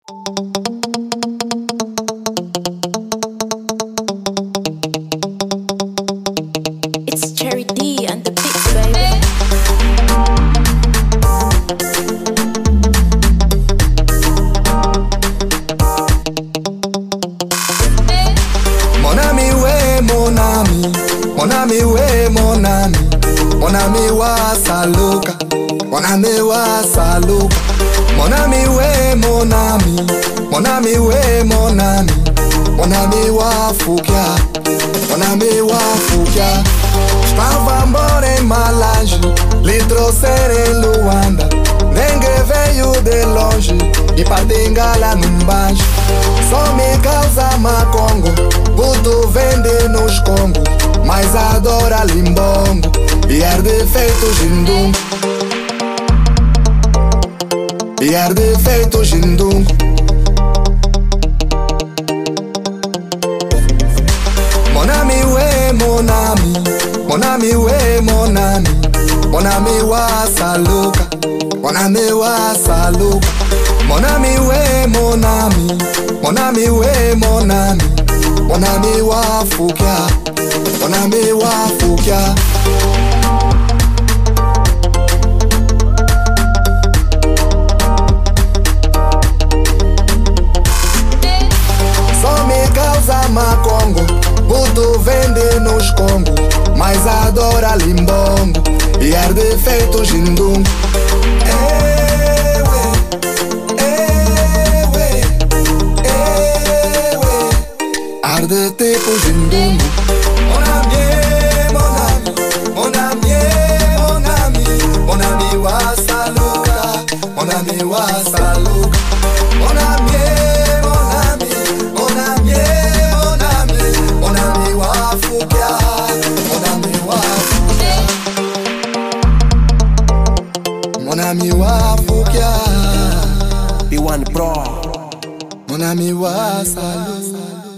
It's Cherry D and the Beats, baby. Mon ami, ouais, mon ami. Mon ami, ouais, mon ami. Mon ami, wa saluka. Mon ami, wa saluka. Mon ami, ouais, mon ami. Mon ami, ouais, mon ami. Mon ami, wa fukia. Mon ami, wa fukia. Estava embora em Malange, lhe trouxeram em Luanda. Ninguém veio de longe e partingala num banjo. Só me causa macongo, puto vende nos Congo, mas adora limbongo e ar defeito jindungo. E ar defeito jindungo. Mon ami, ouais, mon ami. Mon ami, ouais, mon ami. Mon ami, wa saluka. Mon ami, wa saluka. Mon ami, ouais, mon ami. Mon ami, ouais, mon ami. Mon ami, wa fukia. Mon ami, wa fukia. Só me causa macongo, puto vende nos Congo, mas adora limbongo e ar defeito jindungo. Ar de tipo jindungo. Mon ami, mon ami. Mon ami, mon ami. Mon ami, wa saluka. Mon ami, wa saluka. Mon ami, mon ami. Mon ami, mon ami. Mon ami, wa fukia. Mon ami, wa fukia. Mon ami, wa fukia. B1 Pro. Mon ami, wa saluka.